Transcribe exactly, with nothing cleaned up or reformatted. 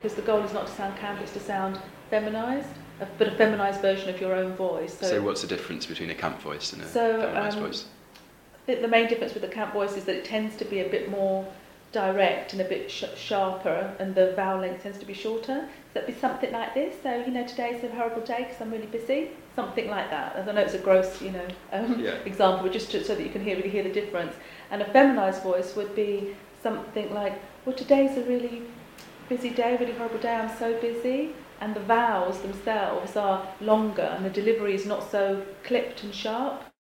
because the goal is not to sound camp, it's to sound feminised, but a feminised version of your own voice. So, so what's the difference between a camp voice and a so, feminised um, voice? I think the main difference with the camp voice is that it tends to be a bit more direct and a bit sh- sharper, and the vowel length tends to be shorter. So it'd be something like this. So, you know, today's a horrible day because I'm really busy. Something like that. I know it's a gross, you know, um, yeah. example, but just to, so that you can hear really hear the difference. And a feminised voice would be something like, well, today's a really busy day, really horrible day, I'm so busy. And the vowels themselves are longer and the delivery is not so clipped and sharp.